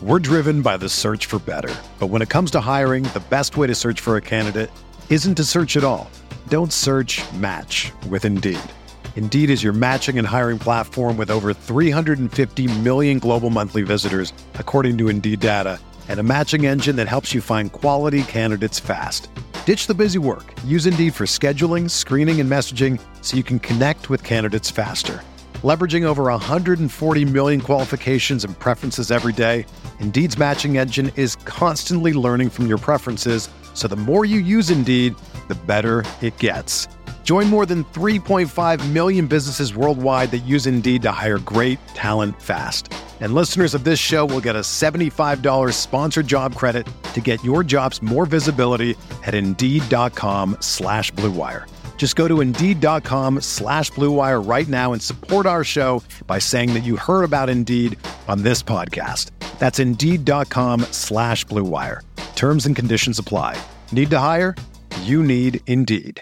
We're driven by the search for better. But when it comes to hiring, the best way to search for a candidate isn't to search at all. Don't search, match with Indeed. Indeed is your matching and hiring platform with over 350 million global monthly visitors, according to Indeed data, and a matching engine that helps you find quality candidates fast. Ditch the busy work. Use Indeed for scheduling, screening, and messaging so you can connect with candidates faster. Leveraging over 140 million qualifications and preferences every day, Indeed's matching engine is constantly learning from your preferences, so the more you use Indeed, the better it gets. Join more than 3.5 million businesses worldwide that use Indeed to hire great talent fast. And listeners of this show will get a $75 sponsored job credit to get your jobs more visibility at Indeed.com/Blue Wire. Just go to Indeed.com/Blue Wire right now and support our show by saying that you heard about Indeed on this podcast. That's Indeed.com/Blue Wire. Terms and conditions apply. Need to hire? You need Indeed.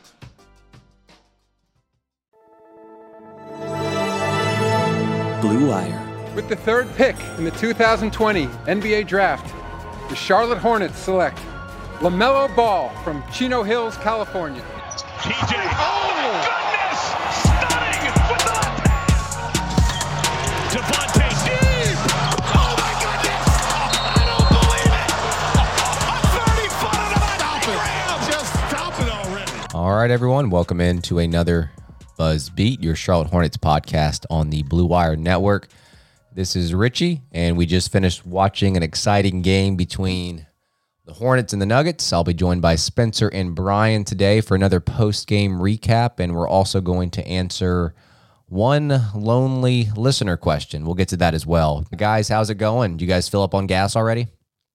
Blue Wire. With the third pick in the 2020 NBA Draft, the Charlotte Hornets select LaMelo Ball from Chino Hills, California. TJ, oh my goodness! Stunning with the left hand! Devontae deep! Oh my goodness! I don't believe it! A 30-footer to the Just stop it already. All right, everyone. Welcome into another Buzz Beat, your Charlotte Hornets podcast on the Blue Wire Network. This is Richie, and we just finished watching an exciting game between the Hornets and the Nuggets. I'll be joined by Spencer and Brian today for another post-game recap, and we're also going to answer one lonely listener question. We'll get to that as well. Guys, how's it going? Do you guys fill up on gas already?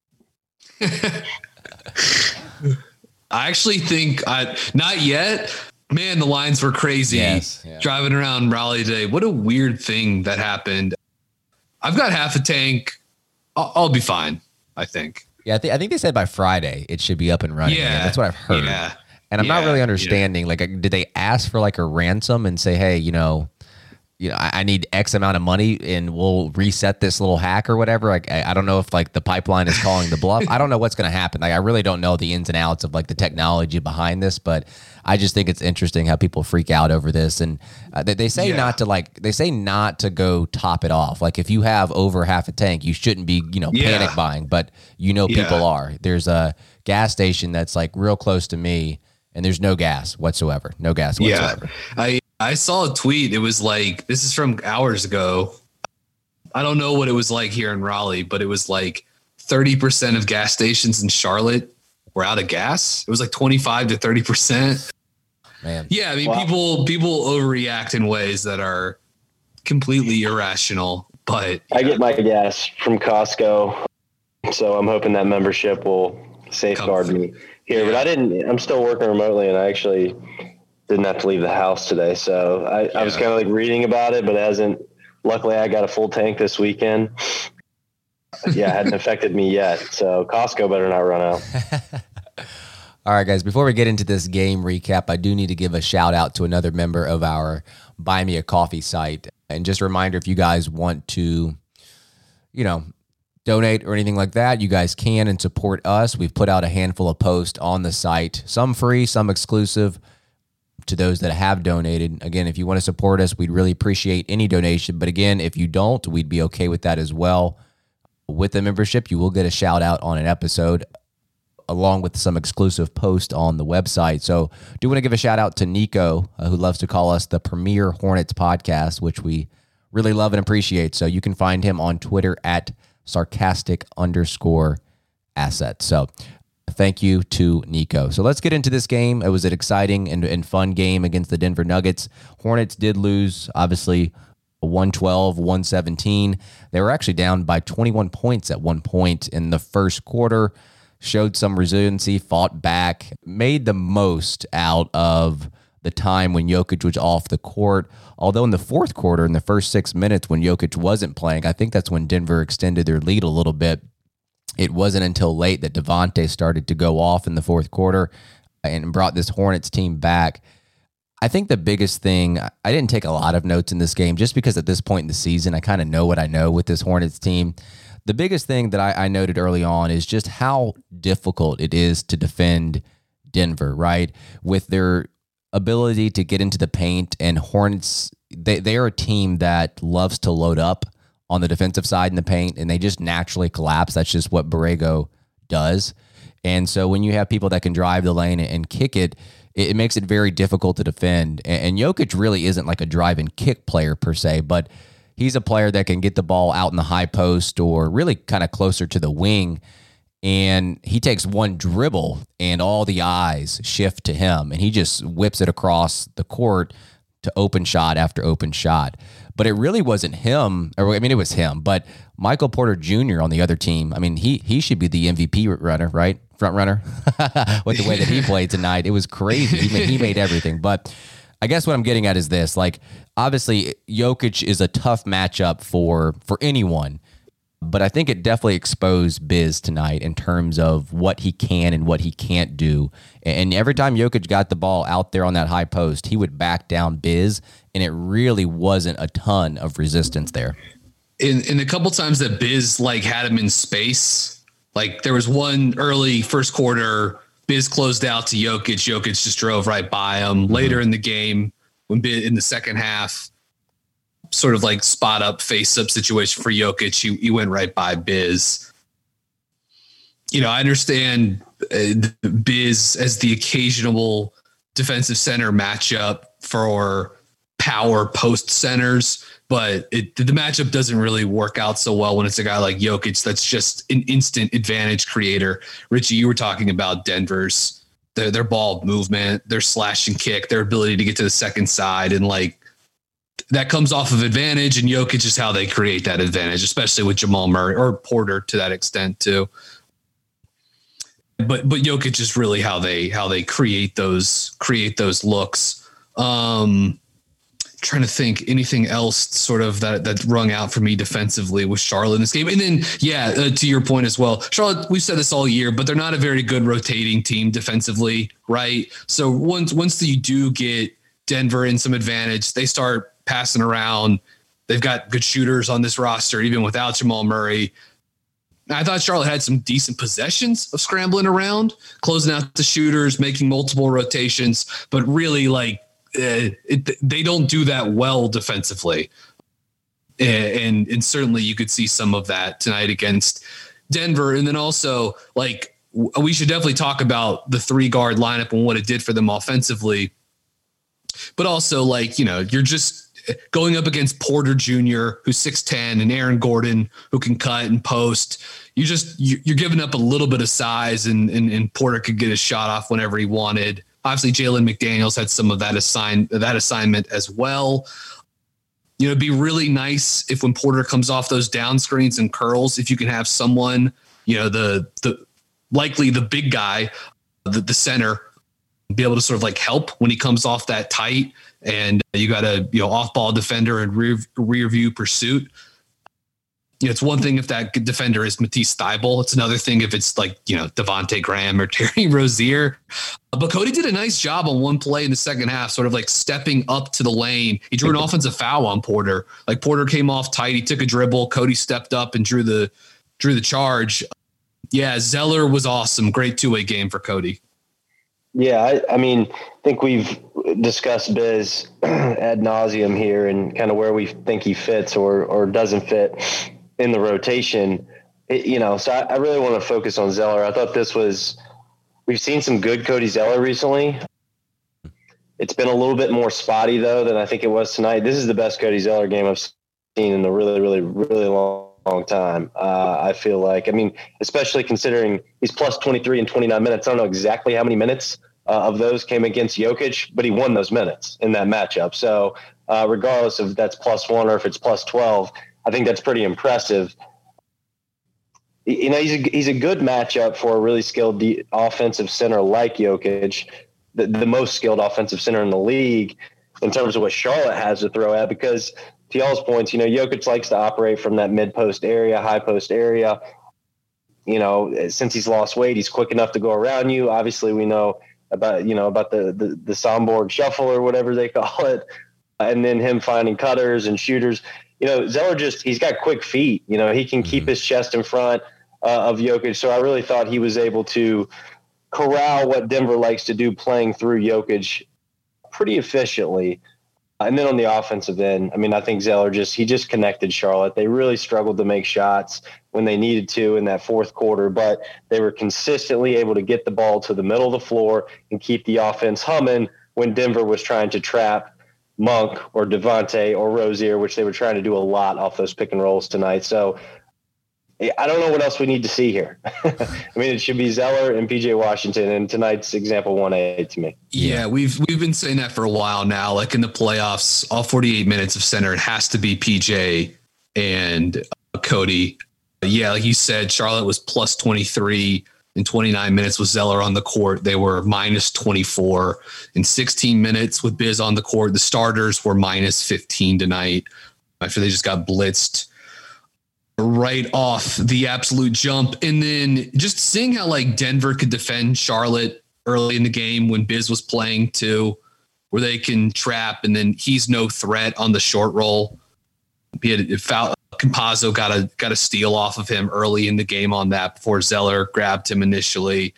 I actually think not yet. Man, the lines were crazy. Yes, yeah. Driving around Raleigh today. What a weird thing that happened. I've got half a tank. I'll be fine, I think. Yeah, I think they said by Friday it should be up and running. Yeah, that's what I've heard. Yeah, and I'm not really understanding. Like, did they ask for like a ransom and say, hey, I need X amount of money and we'll reset this little hack or whatever? Like, I don't know if like the pipeline is calling the bluff. I don't know what's going to happen. Like, I really don't know the ins and outs of like the technology behind this, but I just think it's interesting how people freak out over this. And they say not to go top it off. Like, if you have over half a tank, you shouldn't be, panic buying, but people are. There's a gas station that's like real close to me and there's no gas whatsoever. No gas whatsoever. Yeah. I saw a tweet. It was like, this is from hours ago. I don't know what it was like here in Raleigh, but it was like 30% of gas stations in Charlotte were out of gas. It was like 25 to 30%. Man. Yeah, I mean, people overreact in ways that are completely irrational. But I get my gas from Costco, so I'm hoping that membership will safeguard me here. Yeah. But I'm still working remotely, and I actually didn't have to leave the house today. So I was kind of like reading about it, but it hasn't. Luckily, I got a full tank this weekend. Yeah, it hadn't affected me yet. So Costco better not run out. All right, guys, before we get into this game recap, I do need to give a shout out to another member of our Buy Me a Coffee site. And just a reminder, if you guys want to, donate or anything like that, you guys can and support us. We've put out a handful of posts on the site, some free, some exclusive to those that have donated. Again, if you want to support us, we'd really appreciate any donation. But again, if you don't, we'd be okay with that as well. With the membership, you will get a shout out on an episode along with some exclusive post on the website. So do want to give a shout out to Nico, who loves to call us the Premier Hornets Podcast, which we really love and appreciate. So you can find him on Twitter at sarcastic_asset. So thank you to Nico. So let's get into this game. It was an exciting and fun game against the Denver Nuggets. Hornets did lose, obviously, 112-117. They were actually down by 21 points at one point in the first quarter. Showed some resiliency, fought back, made the most out of the time when Jokic was off the court. Although in the fourth quarter, in the first 6 minutes when Jokic wasn't playing, I think that's when Denver extended their lead a little bit. It wasn't until late that Devontae started to go off in the fourth quarter and brought this Hornets team back. I think the biggest thing, I didn't take a lot of notes in this game just because at this point in the season, I kind of know what I know with this Hornets team. the biggest thing that I noted early on is just how difficult it is to defend Denver, right? With their ability to get into the paint, and Hornets, they are a team that loves to load up on the defensive side in the paint, and they just naturally collapse. That's just what Borrego does. And so when you have people that can drive the lane and kick it, it makes it very difficult to defend. And Jokic really isn't like a drive and kick player per se, but he's a player that can get the ball out in the high post or really kind of closer to the wing. And he takes one dribble and all the eyes shift to him, and he just whips it across the court to open shot after open shot. But it really wasn't him. I mean, it was him, but Michael Porter Jr. on the other team, I mean, he should be the MVP runner, right? Front runner with the way that he played tonight. It was crazy. He made everything. But I guess what I'm getting at is this, like, obviously Jokic is a tough matchup for anyone, but I think it definitely exposed Biz tonight in terms of what he can and what he can't do. And every time Jokic got the ball out there on that high post, he would back down Biz, and it really wasn't a ton of resistance there. In a couple times that Biz like had him in space, like there was one early first quarter, Biz closed out to Jokic. Jokic just drove right by him. Mm-hmm. Later in the game, when Biz, in the second half, sort of like spot up, face up situation for Jokic, he went right by Biz. You know, I understand Biz as the occasional defensive center matchup for power post centers, but the matchup doesn't really work out so well when it's a guy like Jokic that's just an instant advantage creator. Richie, you were talking about Denver's their ball movement, their slash and kick, their ability to get to the second side, and like that comes off of advantage, and Jokic is how they create that advantage, especially with Jamal Murray or Porter to that extent too. But Jokic is really how they create those looks. Trying to think anything else sort of that rung out for me defensively with Charlotte in this game. And then, to your point as well, Charlotte, we've said this all year, but they're not a very good rotating team defensively, right? So once you do get Denver in some advantage, they start passing around. They've got good shooters on this roster, even without Jamal Murray. I thought Charlotte had some decent possessions of scrambling around, closing out the shooters, making multiple rotations, but really like, they don't do that well defensively. And certainly you could see some of that tonight against Denver. And then also, like, we should definitely talk about the 3-guard lineup and what it did for them offensively. But also, like, you know, you're just going up against Porter Jr., who's 6'10", and Aaron Gordon, who can cut and post. You're giving up a little bit of size, and Porter could get his shot off whenever he wanted. Obviously, Jalen McDaniels had some of that assignment as well. You know, it'd be really nice if when Porter comes off those down screens and curls, if you can have someone, you know, the likely the big guy, the center, be able to sort of like help when he comes off that tight, and you got a off ball defender and rear view pursuit. You know, it's one thing if that defender is Matisse Thybulle. It's another thing if it's like, Devontae Graham or Terry Rozier. But Cody did a nice job on one play in the second half, sort of like stepping up to the lane. He drew an offensive foul on Porter. Like Porter came off tight. He took a dribble. Cody stepped up and drew the charge. Yeah, Zeller was awesome. Great 2-way game for Cody. Yeah, I mean, I think we've discussed Biz ad nauseum here and kind of where we think he fits or doesn't fit in the rotation. So I really want to focus on Zeller. I thought we've seen some good Cody Zeller recently. It's been a little bit more spotty though than I think it was tonight. This is the best Cody Zeller game I've seen in a really, really, really long time. I feel like, especially considering he's plus 23 in 29 minutes. I don't know exactly how many minutes of those came against Jokic, but he won those minutes in that matchup. So regardless if that's plus 1 or if it's plus 12, I think that's pretty impressive. He's a good matchup for a really skilled offensive center like Jokic, the most skilled offensive center in the league in terms of what Charlotte has to throw at, because to y'all's points, Jokic likes to operate from that mid-post area, high-post area. Since he's lost weight, he's quick enough to go around you. Obviously, we know about the Sombor shuffle or whatever they call it, and then him finding cutters and shooters. Zeller he's got quick feet. He can keep his chest in front of Jokic. So I really thought he was able to corral what Denver likes to do, playing through Jokic pretty efficiently. And then on the offensive end, I think Zeller he just connected Charlotte. They really struggled to make shots when they needed to in that fourth quarter, but they were consistently able to get the ball to the middle of the floor and keep the offense humming when Denver was trying to trap Monk or Devontae or Rozier, which they were trying to do a lot off those pick and rolls tonight. So I don't know what else we need to see here. It should be Zeller and PJ Washington, and tonight's example 1A to me. Yeah, we've been saying that for a while now. Like in the playoffs, all 48 minutes of center, it has to be PJ and Cody. Yeah, like you said, Charlotte was plus 23 in 29 minutes with Zeller on the court. They were minus 24 in 16 minutes with Biz on the court. The starters were minus 15 tonight after they just got blitzed right off the absolute jump. And then just seeing how like Denver could defend Charlotte early in the game when Biz was playing too, where they can trap and then he's no threat on the short roll. Campazzo got a steal off of him early in the game on that before Zeller grabbed him initially.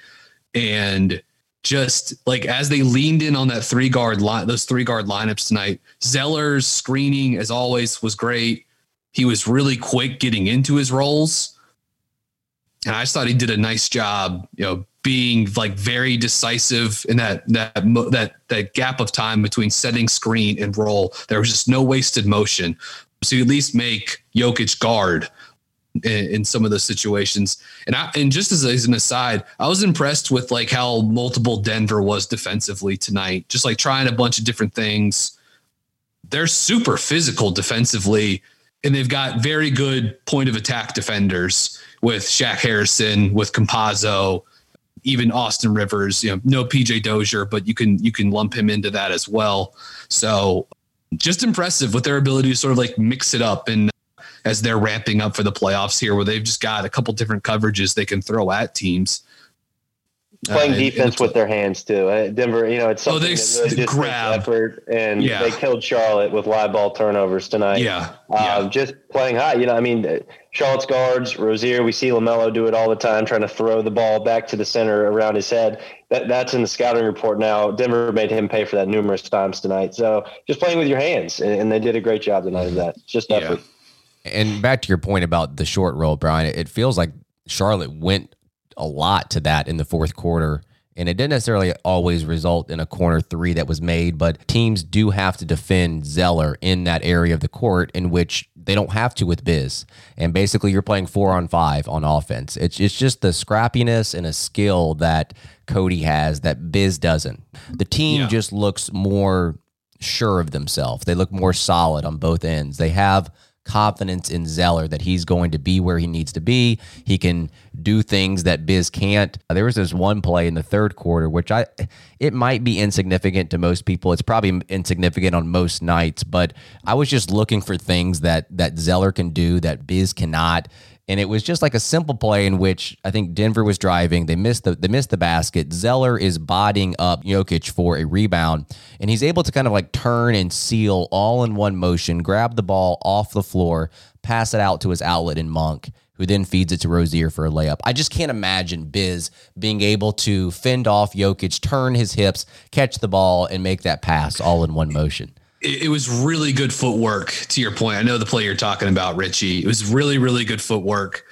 And just like as they leaned in on that those 3-guard lineups tonight, Zeller's screening as always was great. He was really quick getting into his roles. And I just thought he did a nice job, being like very decisive in that gap of time between setting screen and roll. There was just no wasted motion. So you at least make Jokic guard in some of those situations. And just as an aside, I was impressed with like how multiple Denver was defensively tonight, just like trying a bunch of different things. They're super physical defensively, and they've got very good point of attack defenders with Shaq Harrison, with Campazzo, even Austin Rivers, no PJ Dozier, but you can lump him into that as well. So just impressive with their ability to sort of like mix it up. And as they're ramping up for the playoffs here, where they've just got a couple different coverages they can throw at teams. Playing defense with their hands too. Denver, it's something they that really just grab effort, and they killed Charlotte with live ball turnovers tonight. Just playing high. Charlotte's guards, Rozier, we see LaMelo do it all the time, trying to throw the ball back to the center around his head. That's in the scouting report now. Denver made him pay for that numerous times tonight. So just playing with your hands, and they did a great job tonight of that. It's just effort. And back to your point about the short roll, Brian, it feels like Charlotte went a lot to that in the fourth quarter, and it didn't necessarily always result in a corner three that was made, but teams do have to defend Zeller in that area of the court in which they don't have to with Biz. And basically you're playing 4-on-5 on offense. It's just the scrappiness and a skill that Cody has that Biz doesn't. The team just looks more sure of themselves. They look more solid on both ends. They have confidence in Zeller that he's going to be where he needs to be. He can do things that Biz can't. There was this one play in the third quarter, which it might be insignificant to most people. It's probably insignificant on most nights, but I was just looking for things that Zeller can do that Biz cannot. And it was just like a simple play in which I think Denver was driving. They missed the basket. Zeller is bodying up Jokic for a rebound, and he's able to kind of like turn and seal all in one motion, grab the ball off the floor, pass it out to his outlet in Monk, who then feeds it to Rozier for a layup. I just can't imagine Biz being able to fend off Jokic, turn his hips, catch the ball, and make that pass all in one motion. It was really good footwork, to your point. I know the play you're talking about, Richie. It was really, really good footwork.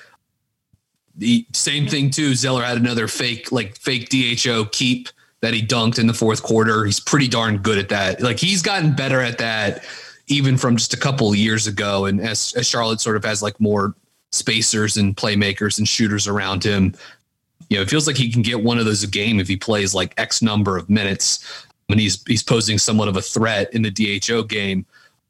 The same thing, too. Zeller had another fake DHO keep that he dunked in the fourth quarter. He's pretty darn good at that. Like, he's gotten better at that even from just a couple of years ago. And as Charlotte sort of has like more spacers and playmakers and shooters around him, it feels like he can get one of those a game if he plays like X number of minutes. When he's posing somewhat of a threat in the DHO game.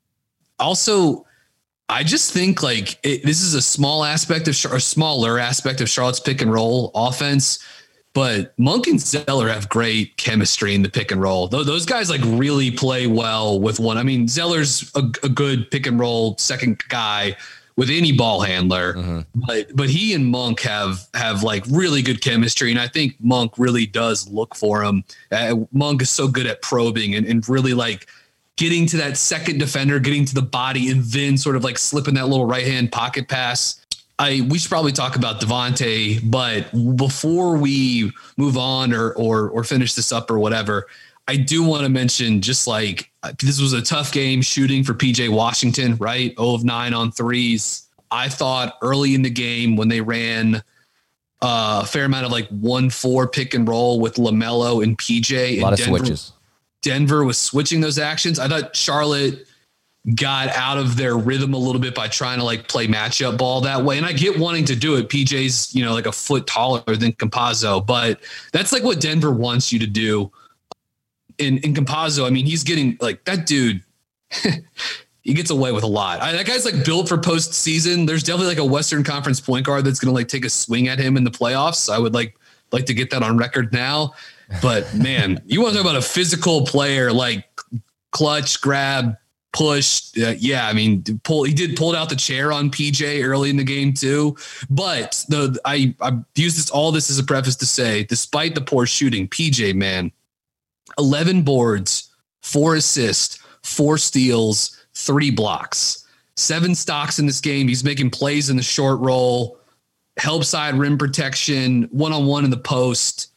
Also, I just think like this is a smaller aspect of Charlotte's pick and roll offense, but Monk and Zeller have great chemistry in the pick and roll. Those guys like really play well with one. I mean, Zeller's a good pick and roll second guy with any ball handler, but he and Monk have like really good chemistry. And I think Monk really does look for him. Monk is so good at probing and really like getting to that second defender, getting to the body, and then sort of like slipping that little right-hand pocket pass. We should probably talk about Devontae, but before we move on or finish this up or whatever, I do want to mention just like this was a tough game shooting for PJ Washington, right? 0 of 9 on threes. I thought early in the game when they ran a fair amount of like 1-4 pick and roll with LaMelo and PJ. A lot of switches. Denver was switching those actions. I thought Charlotte got out of their rhythm a little bit by trying to like play matchup ball that way. And I get wanting to do it. PJ's, like a foot taller than Campazzo, but that's like what Denver wants you to do. In Campazzo, I mean, he's getting like that dude. He gets away with a lot. That guy's like built for postseason. There's definitely like a Western Conference point guard that's going to like take a swing at him in the playoffs. I would like to get that on record now. But man, you want to talk about a physical player, like clutch, grab, push. I mean, he did pull out the chair on PJ early in the game too. But I use all this as a preface to say, despite the poor shooting, PJ, man, 11 boards, 4 assists, 4 steals, 3 blocks, 7 stocks in this game. He's making plays in the short roll, help side rim protection, one-on-one in the post.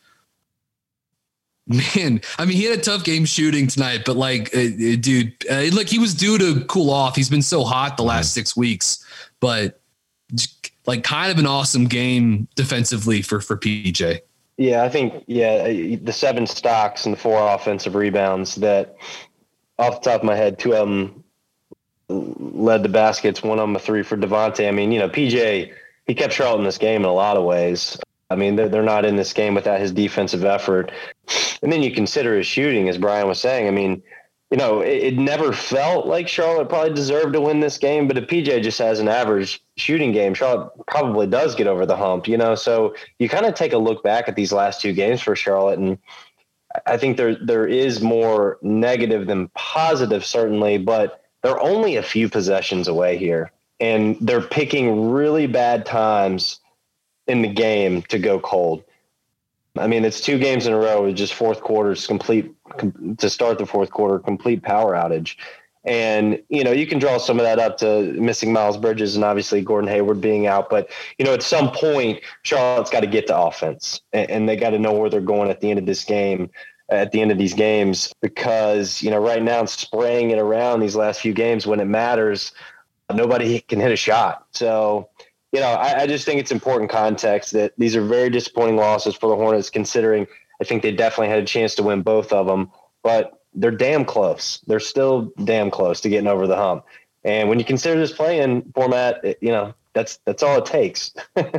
Man, I mean, he had a tough game shooting tonight, but like, dude, like he was due to cool off. He's been so hot the last 6 weeks, but like kind of an awesome game defensively for PJ. Yeah, I think, the 7 stocks and the 4 offensive rebounds that off the top of my head, 2 of them led to baskets, 1 of them a 3 for Devontae. I mean, PJ, he kept Charlotte in this game in a lot of ways. I mean, they're not in this game without his defensive effort. And then you consider his shooting, as Brian was saying. I mean, it never felt like Charlotte probably deserved to win this game, but if PJ just has an average shooting game, Charlotte probably does get over the hump, So you kind of take a look back at these last 2 games for Charlotte, and I think there is more negative than positive, certainly, but they're only a few possessions away here, and they're picking really bad times in the game to go cold. I mean, it's 2 games in a row with just fourth quarters to start the fourth quarter, complete power outage. And, you can draw some of that up to missing Miles Bridges and obviously Gordon Hayward being out. But, at some point, Charlotte's got to get to offense and they got to know where they're going at the end of this game, at the end of these games, because, right now it's spraying it around these last few games when it matters. Nobody can hit a shot. So, I just think it's important context that these are very disappointing losses for the Hornets, considering I think they definitely had a chance to win both of them, but they're damn close. They're still damn close to getting over the hump. And when you consider this play-in format, that's all it takes.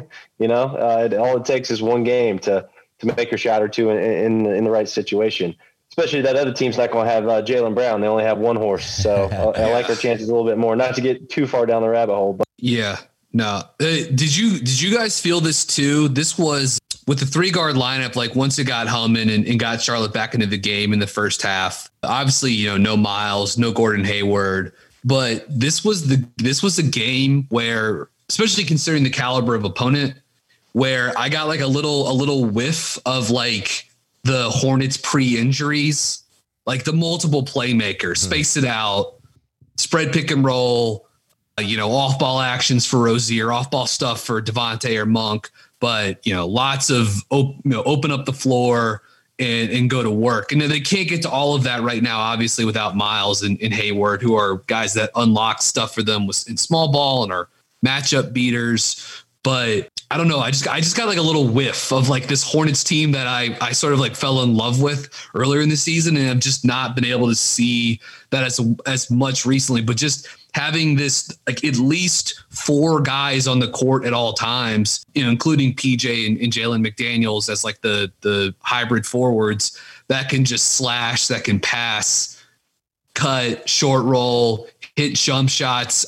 All it takes is 1 game to make your shot or 2 in the right situation. Especially that other team's not going to have Jaylen Brown. They only have 1 horse. So I like our chances a little bit more, not to get too far down the rabbit hole. But yeah. No. Did you guys feel this too? This was with the 3-guard lineup, like once it got humming and got Charlotte back into the game in the first half. Obviously, no Miles, no Gordon Hayward, but this was a game where, especially considering the caliber of opponent, where I got like a little whiff of like the Hornets pre-injuries, like the multiple playmakers, space it out, spread pick and roll. Off-ball actions for Rozier, off-ball stuff for Devontae or Monk, but, lots of, open up the floor and go to work. And they can't get to all of that right now, obviously, without Miles and Hayward, who are guys that unlock stuff for them in small ball and are matchup beaters. But I don't know. I just got like a little whiff of like this Hornets team that I sort of like fell in love with earlier in the season, and I've just not been able to see that as much recently. But just having this like at least 4 guys on the court at all times, including PJ and Jalen McDaniels as like the hybrid forwards that can just slash, that can pass, cut, short roll, hit jump shots.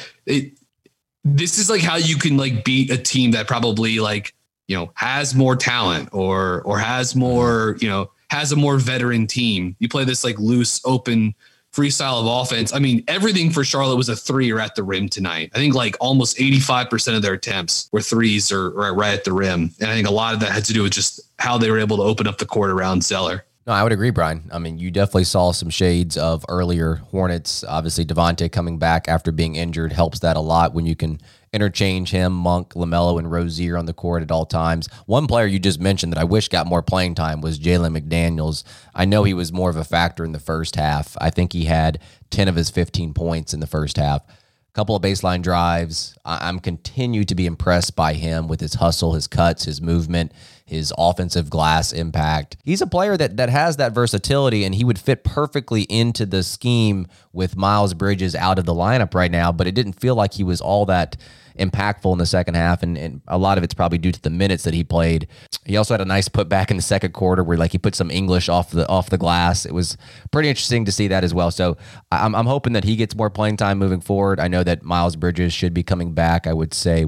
This is like how you can like beat a team that probably like, has more talent or has more, has a more veteran team. You play this like loose, open, freestyle of offense. I mean, everything for Charlotte was a 3 or at the rim tonight. I think like almost 85% of their attempts were 3s or right at the rim. And I think a lot of that had to do with just how they were able to open up the court around Zeller. No, I would agree, Brian. I mean, you definitely saw some shades of earlier Hornets. Obviously, Devontae coming back after being injured helps that a lot when you can interchange him, Monk, LaMelo, and Rozier on the court at all times. One player you just mentioned that I wish got more playing time was Jalen McDaniels. I know he was more of a factor in the first half. I think he had 10 of his 15 points in the first half. A couple of baseline drives. I'm continued to be impressed by him with his hustle, his cuts, his movement, his offensive glass impact. He's a player that has that versatility, and he would fit perfectly into the scheme with Miles Bridges out of the lineup right now, but it didn't feel like he was all that impactful in the second half, and a lot of it's probably due to the minutes that he played. He also had a nice putback in the second quarter where he put some English off the glass. It was pretty interesting to see that as well. So I'm hoping that he gets more playing time moving forward. I know that Miles Bridges should be coming back. I would say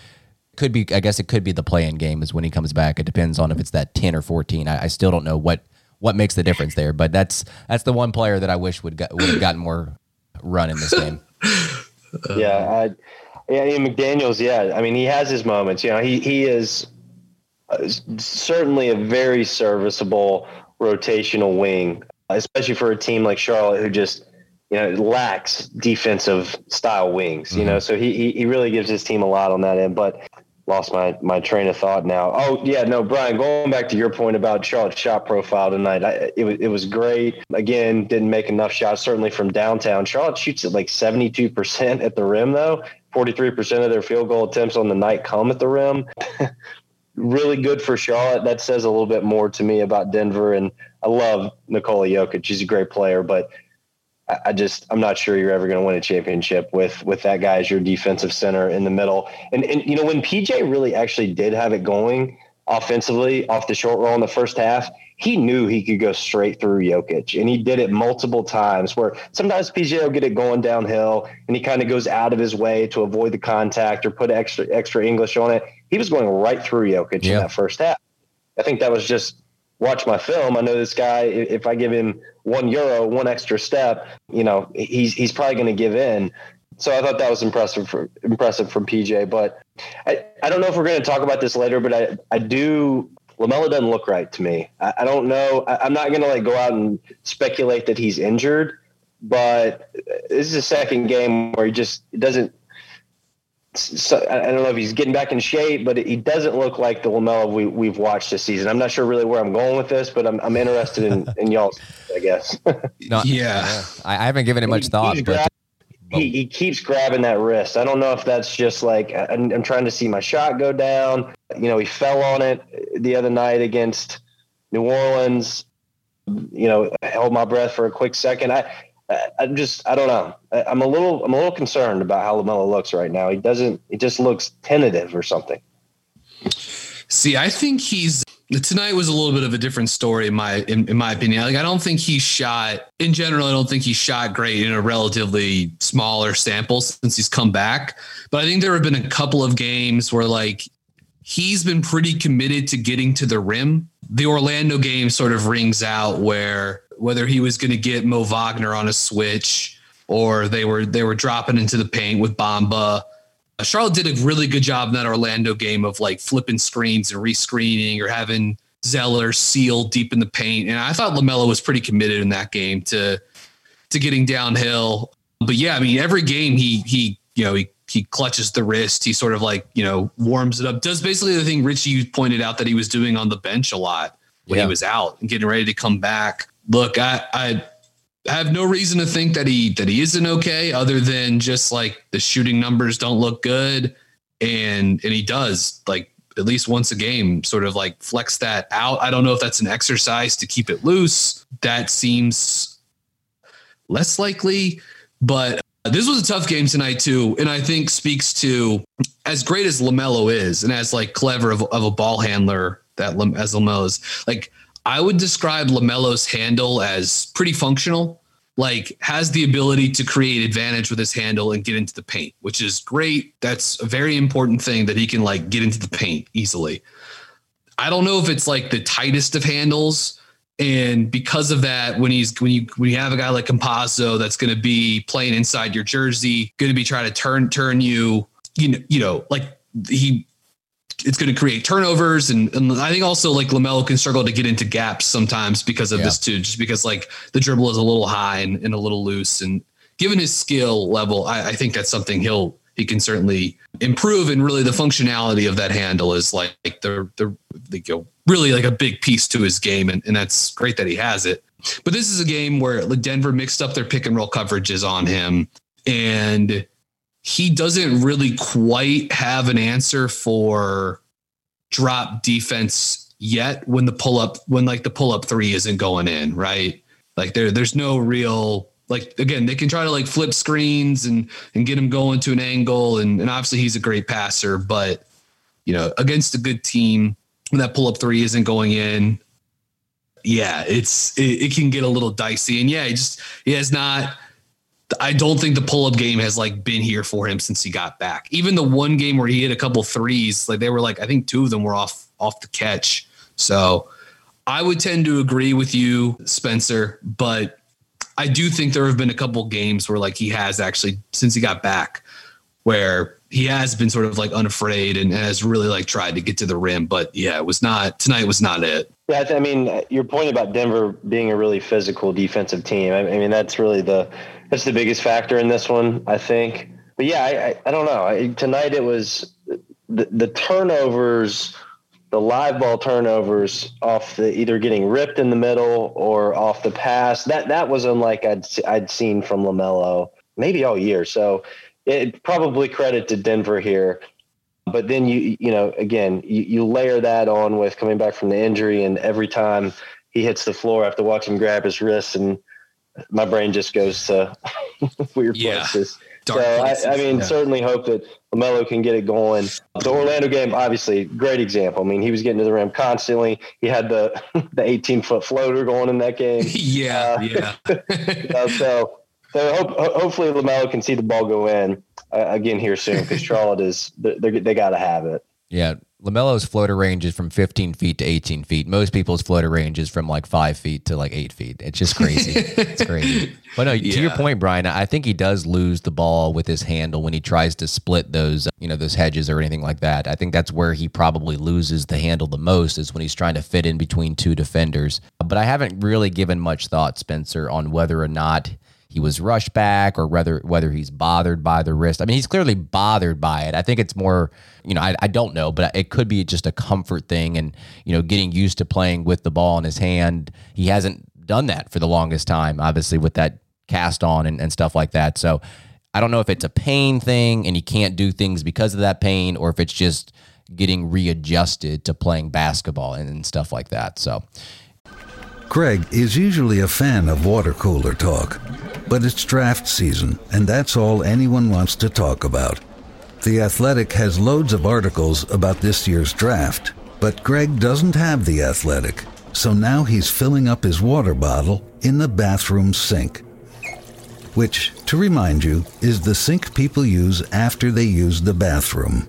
I guess it could be the play-in game is when he comes back. It depends on if it's that 10 or 14. I still don't know what makes the difference there, but that's the one player that I wish would have gotten more run in this game. Yeah, McDaniels. Yeah, I mean, he has his moments. He is certainly a very serviceable rotational wing, especially for a team like Charlotte who just lacks defensive style wings. So he really gives his team a lot on that end. But lost my train of thought now. Oh yeah, no, Brian, going back to your point about Charlotte's shot profile tonight, it was great. Again, didn't make enough shots, certainly from downtown. Charlotte shoots at like 72% at the rim, though. 43% of their field goal attempts on the night come at the rim. Really good for Charlotte. That says a little bit more to me about Denver. And I love Nikola Jokic. He's a great player, but I'm not sure you're ever going to win a championship with that guy as your defensive center in the middle. And when PJ really actually did have it going offensively off the short roll in the first half, he knew he could go straight through Jokic, and he did it multiple times where sometimes PJ will get it going downhill and he kind of goes out of his way to avoid the contact or put extra English on it. He was going right through Jokic in that first half. I think that was just watch my film. I know this guy, if I give him €1, one extra step, he's probably going to give in. So I thought that was impressive from PJ, but I don't know if we're going to talk about this later, but I do. LaMelo doesn't look right to me. I don't know. I'm not going to go out and speculate that he's injured, but this is a second game where he just doesn't. So I don't know if he's getting back in shape, but he doesn't look like the LaMelo we've watched this season. I'm not sure really where I'm going with this, but I'm interested in y'all's, I guess. No, yeah. I haven't given it much thought, but he keeps grabbing that wrist. I don't know if that's just like I'm trying to see my shot go down. He fell on it the other night against New Orleans. Held my breath for a quick second. I don't know. I'm a little concerned about how LaMelo looks right now. He just looks tentative or something. See, I think tonight was a little bit of a different story in my opinion. Like, I don't think he shot in general. I don't think he shot great in a relatively smaller sample since he's come back. But I think there have been a couple of games where he's been pretty committed to getting to the rim. The Orlando game sort of rings out whether he was going to get Mo Wagner on a switch or they were dropping into the paint with Bamba. Charlotte did a really good job in that Orlando game of flipping screens and rescreening or having Zeller seal deep in the paint. And I thought LaMelo was pretty committed in that game to getting downhill. But yeah, I mean, every game he clutches the wrist. He sort of warms it up, does basically the thing Richie pointed out that he was doing on the bench a lot when he was out and getting ready to come back. Look, I have no reason to think that he isn't okay, other than just the shooting numbers don't look good, and he does at least once a game sort of flex that out. I don't know if that's an exercise to keep it loose. That seems less likely, but this was a tough game tonight too, and I think speaks to as great as LaMelo is, and as clever of a ball handler as LaMelo is. I would describe LaMelo's handle as pretty functional, has the ability to create advantage with his handle and get into the paint, which is great. That's a very important thing, that he can get into the paint easily. I don't know if it's the tightest of handles. And because of that, when you have a guy like Campazzo that's going to be playing inside your jersey, going to be trying to turn you, he it's going to create turnovers. And I think also like LaMelo can struggle to get into gaps sometimes because of this too, just because like the dribble is a little high and a little loose. And given his skill level, I think that's something he can certainly improve. And really the functionality of that handle is like they go really like a big piece to his game. And that's great that he has it. But this is a game where Denver mixed up their pick and roll coverages on him, and he doesn't really quite have an answer for drop defense yet when the pull up three isn't going in, right? Like there's no real, like, again, they can try to like flip screens and get him going to an angle. And obviously he's a great passer, but against a good team, when that pull up three isn't going in, it can get a little dicey. And he has not, I don't think the pull-up game has like been here for him since he got back. Even the one game where he hit a couple threes, like they were like, I think two of them were off the catch. So I would tend to agree with you, Spencer, but I do think there have been a couple games where like he has actually, since he got back, where he has been sort of like unafraid and has really like tried to get to the rim. But tonight was not it. Yeah, I mean, your point about Denver being a really physical defensive team, I mean, that's really that's the biggest factor in this one, I think. But yeah, I don't know. Tonight it was the turnovers, the live ball turnovers off the either getting ripped in the middle or off the pass. That was unlike I'd seen from LaMelo maybe all year. So it probably credit to Denver here. But then you layer that on with coming back from the injury, and every time he hits the floor, I have to watch him grab his wrists, and my brain just goes to weird places. So I mean, certainly hope that LaMelo can get it going. The Orlando game, obviously, great example. I mean, he was getting to the rim constantly. He had the 18-foot floater going in that game. So hopefully LaMelo can see the ball go in again here soon, because Charlotte they got to have it. Yeah, LaMelo's floater range is from 15 feet to 18 feet. Most people's floater range is from like 5 feet to like 8 feet. It's just crazy. It's crazy. But no, to your point, Brian, I think he does lose the ball with his handle when he tries to split those, those hedges or anything like that. I think that's where he probably loses the handle the most, is when he's trying to fit in between two defenders. But I haven't really given much thought, Spencer, on whether or not he was rushed back or whether he's bothered by the wrist. I mean, he's clearly bothered by it. I think it's more, I don't know, but it could be just a comfort thing and, getting used to playing with the ball in his hand. He hasn't done that for the longest time, obviously, with that cast on and stuff like that. So I don't know if it's a pain thing and he can't do things because of that pain, or if it's just getting readjusted to playing basketball and stuff like that. So Greg is usually a fan of water cooler talk, but it's draft season, and that's all anyone wants to talk about. The Athletic has loads of articles about this year's draft, but Greg doesn't have The Athletic, so now he's filling up his water bottle in the bathroom sink, which, to remind you, is the sink people use after they use the bathroom.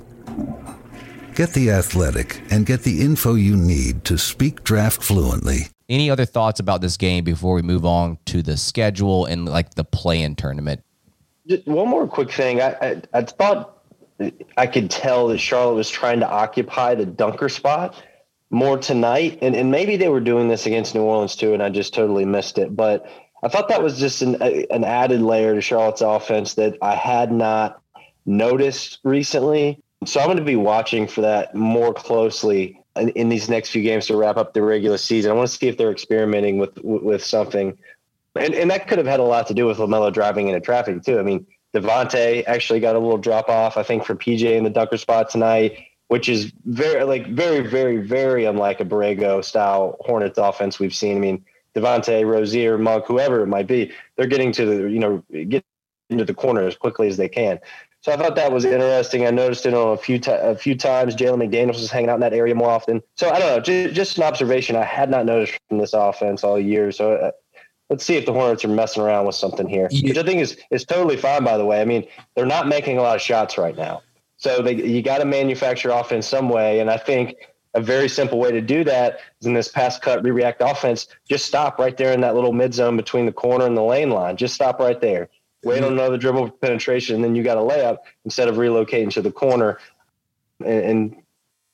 Get The Athletic and get the info you need to speak draft fluently. Any other thoughts about this game before we move on to the schedule and like the play-in tournament? Just one more quick thing. I thought I could tell that Charlotte was trying to occupy the dunker spot more tonight. And maybe they were doing this against New Orleans too, and I just totally missed it. But I thought that was just an added layer to Charlotte's offense that I had not noticed recently. So I'm going to be watching for that more closely in these next few games to wrap up the regular season. I want to see if they're experimenting with something. And that could have had a lot to do with LaMelo driving into traffic too. I mean, Devontae actually got a little drop off, I think, for PJ in the dunker spot tonight, which is very, very, very unlike a Borrego style Hornets offense we've seen. I mean, Devontae, Rozier, Monk, whoever it might be, they're getting to get into the corner as quickly as they can. So I thought that was interesting. I noticed it on a few times. Jalen McDaniels was hanging out in that area more often. So I don't know, just an observation I had not noticed from this offense all year. So let's see if the Hornets are messing around with something here, which I think is totally fine, by the way. I mean, they're not making a lot of shots right now. So you got to manufacture offense some way. And I think a very simple way to do that is in this pass cut, re-react offense, just stop right there in that little mid zone between the corner and the lane line. Just stop right there. Wait on another dribble penetration, and then you got a layup instead of relocating to the corner. And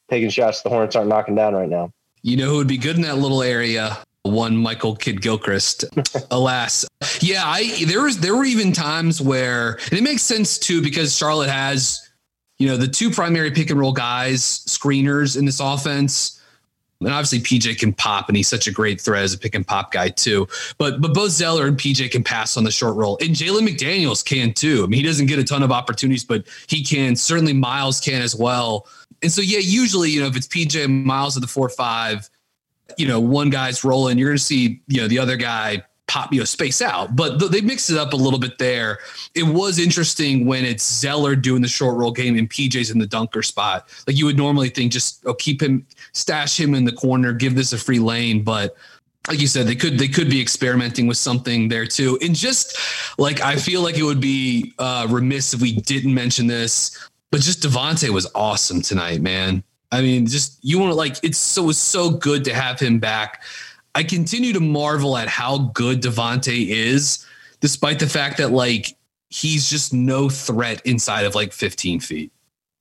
taking shots the Hornets aren't knocking down right now. You know who would be good in that little area? One Michael Kidd-Gilchrist. Alas. Yeah, there were even times where, and it makes sense too, because Charlotte has, the two primary pick and roll guys, screeners in this offense. And obviously PJ can pop, and he's such a great threat as a pick and pop guy too. But both Zeller and PJ can pass on the short roll, and Jalen McDaniels can too. I mean, he doesn't get a ton of opportunities, but he can. Certainly Miles can as well. And so, yeah, usually, if it's PJ and Miles at the 4-5, one guy's rolling, you're going to see, the other guy pop, space out. But they mixed it up a little bit there. It was interesting when it's Zeller doing the short roll game and PJ's in the dunker spot. Like, you would normally think just keep him, stash him in the corner, give this a free lane. But like you said, they could be experimenting with something there too. And just like, I feel like it would be remiss if we didn't mention this, but just Devontae was awesome tonight, man. I mean, just you want to it was so good to have him back. I continue to marvel at how good Devontae is, despite the fact that he's just no threat inside of 15 feet.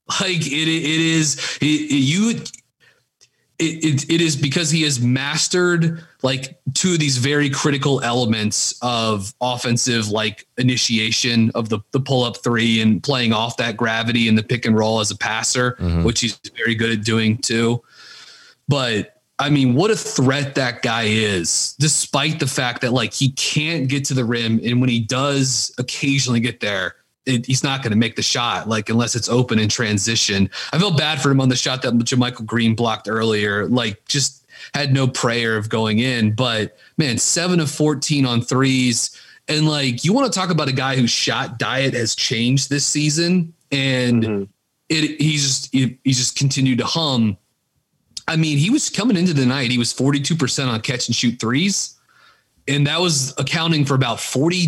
It is because he has mastered two of these very critical elements of offensive initiation of the pull-up three and playing off that gravity and the pick and roll as a passer, which he's very good at doing too. But I mean, what a threat that guy is, despite the fact that he can't get to the rim. And when he does occasionally get there, he's not going to make the shot, unless it's open in transition. I felt bad for him on the shot that JaMychal Green blocked earlier, just had no prayer of going in. But man, 7 of 14 on threes. And you want to talk about a guy whose shot diet has changed this season. And he's just continued to hum. I mean, he was coming into the night, he was 42% on catch and shoot threes. And that was accounting for about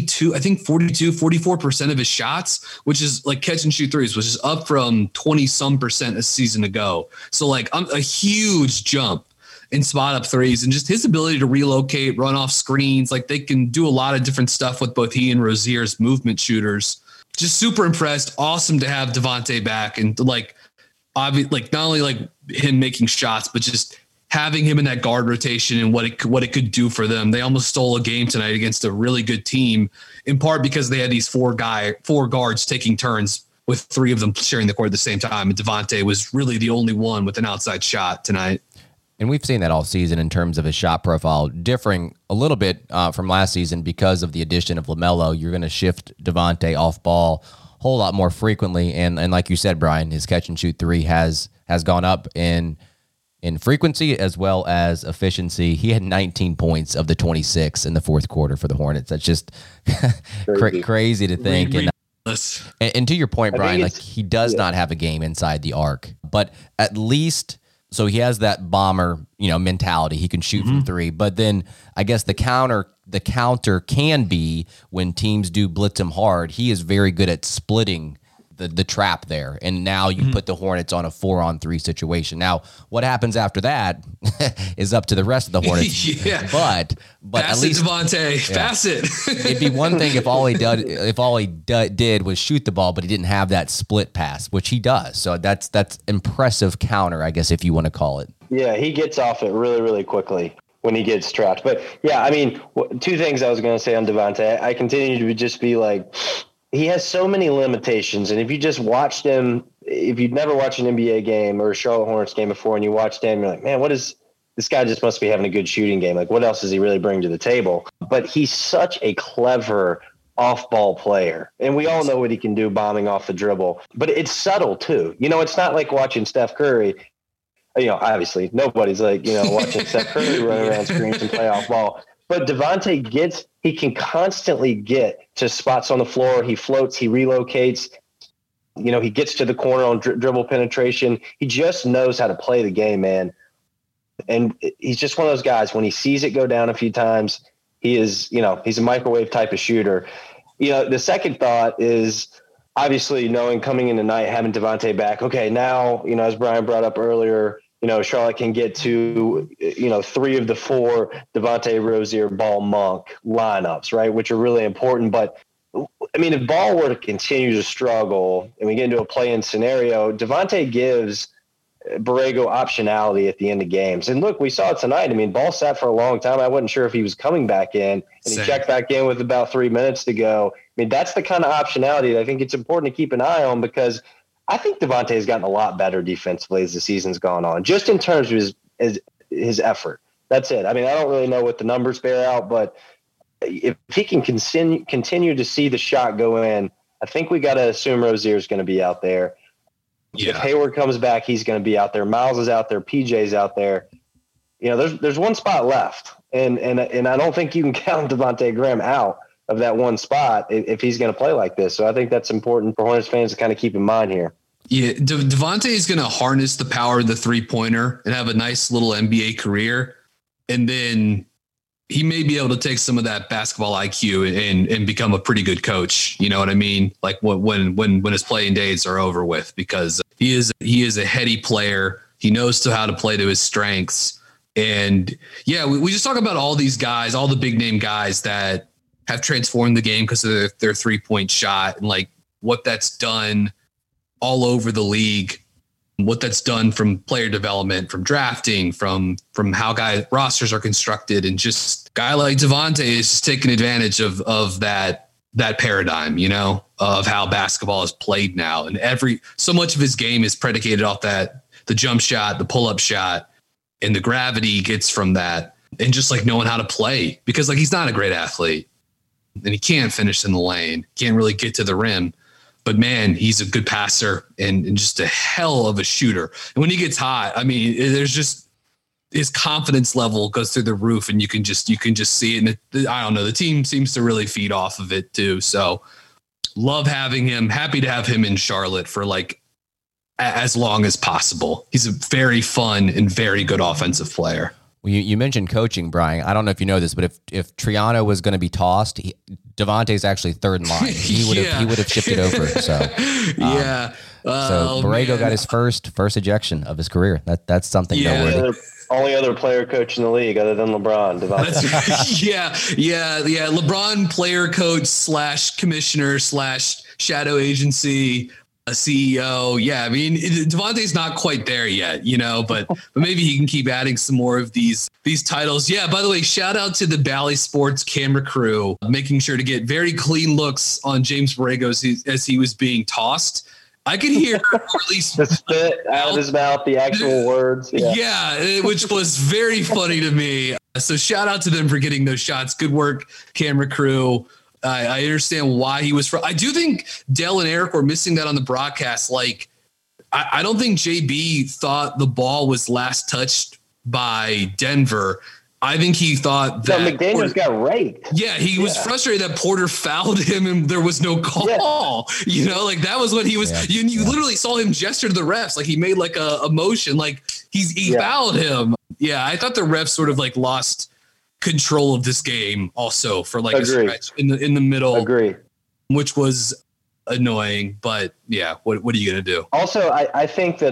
44% of his shots, which is catch and shoot threes, which is up from 20% a season ago. So a huge jump in spot up threes, and just his ability to relocate, run off screens. They can do a lot of different stuff with both he and Rozier's movement shooters. Just super impressed. Awesome to have Devontae back. And not only him making shots, but just having him in that guard rotation and what it could do for them. They almost stole a game tonight against a really good team, in part because they had these four guards taking turns, with three of them sharing the court at the same time. And Devontae was really the only one with an outside shot tonight. And we've seen that all season in terms of his shot profile, differing a little bit from last season because of the addition of LaMelo. You're going to shift Devontae off ball a whole lot more frequently. And like you said, Brian, his catch and shoot three has gone up in frequency as well as efficiency. He had 19 points of the 26 in the fourth quarter for the Hornets. That's just crazy to think. And to your point, Brian, he does not have a game inside the arc, but at least, so he has that bomber, mentality. He can shoot from three, but then I guess the counter can be when teams do blitz him hard. He is very good at splitting the trap there. And now you put the Hornets on a 4-on-3 situation. Now, what happens after that is up to the rest of the Hornets. Yeah. But pass at least Devontae, pass it. It'd be one thing if all he did was shoot the ball, but he didn't have that split pass, which he does. So that's impressive counter, I guess, if you want to call it. Yeah, he gets off it really, really quickly when he gets trapped. But yeah, I mean, two things I was going to say on Devontae. I continue to just be he has so many limitations. And if you just watched him, if you'd never watched an NBA game or a Charlotte Hornets game before and you watched him, you're like, man, this guy just must be having a good shooting game. What else does he really bring to the table? But he's such a clever off-ball player. And we all know what he can do bombing off the dribble. But it's subtle, too. It's not like watching Steph Curry. Obviously, nobody's watching Steph Curry run around screens and play off ball. But Devontae he can constantly get to spots on the floor. He floats, he relocates. He gets to the corner on dribble penetration. He just knows how to play the game, man. And he's just one of those guys, when he sees it go down a few times, he is, he's a microwave type of shooter. The second thought is obviously knowing coming in tonight, having Devontae back. Okay, now, as Brian brought up earlier, Charlotte can get to, 3 of the 4 Devontae, Rozier, Ball, Monk lineups, right, which are really important. But, I mean, if Ball were to continue to struggle and we get into a play-in scenario, Devontae gives Borrego optionality at the end of games. And look, we saw it tonight. I mean, Ball sat for a long time. I wasn't sure if he was coming back in, and he checked back in with about 3 minutes to go. I mean, that's the kind of optionality that I think it's important to keep an eye on, because I think Devontae has gotten a lot better defensively as the season's gone on, just in terms of his effort. That's it. I mean, I don't really know what the numbers bear out, but if he can continue to see the shot go in, I think we got to assume Rozier's going to be out there. Yeah. If Hayward comes back, he's going to be out there. Miles is out there. PJ's out there. You know, there's one spot left, and I don't think you can count Devontae Graham out of that one spot if he's going to play like this. So I think that's important for Hornets fans to kind of keep in mind here. Yeah, Devontae is going to harness the power of the three-pointer and have a nice little NBA career, and then he may be able to take some of that basketball IQ and become a pretty good coach. You know what I mean? Like when his playing days are over with, because he is a heady player. He knows how to play to his strengths. And yeah, we just talk about all these guys, all the big name guys that have transformed the game because of their 3-point shot, and like what that's done all over the league. What that's done from player development, from drafting, from how rosters are constructed, and just a guy like Devontae is just taking advantage of that paradigm, you know, of how basketball is played now. And so much of his game is predicated off the jump shot, the pull-up shot, and the gravity he gets from that, and just like knowing how to play, because like he's not a great athlete and he can't finish in the lane, can't really get to the rim. But man, he's a good passer and just a hell of a shooter. And when he gets hot, I mean, there's just his confidence level goes through the roof, and you can just see it. And I don't know, the team seems to really feed off of it too. So love having him. Happy to have him in Charlotte for like as long as possible. He's a very fun and very good offensive player. Well, you mentioned coaching, Brian. I don't know if you know this, but if Triano was going to be tossed, Devontae's actually third in line. He would have shipped it over. So yeah. So Borrego got his first ejection of his career. That's something noteworthy. Only other player coach in the league other than LeBron. Yeah. LeBron player coach / commissioner / shadow agency. A CEO. Yeah. I mean, Devontae's not quite there yet, you know, but maybe he can keep adding some more of these titles. Yeah. By the way, shout out to the Bally Sports camera crew, making sure to get very clean looks on James Borrego as he was being tossed. I could hear, or at least the spit out of his mouth, the actual words. Yeah, which was very funny to me. So shout out to them for getting those shots. Good work, camera crew. I understand why he was. I do think Dell and Eric were missing that on the broadcast. Like, I don't think JB thought the ball was last touched by Denver. I think he thought that McDaniels got raked. Yeah, he was frustrated that Porter fouled him and there was no call. Yeah. You know, like that was what he was. Yeah. You literally saw him gesture to the refs, like he made like a motion, like he fouled him. Yeah, I thought the refs sort of like lost control of this game also for like a stretch in the middle, which was annoying. But yeah, what are you gonna do? Also, I think that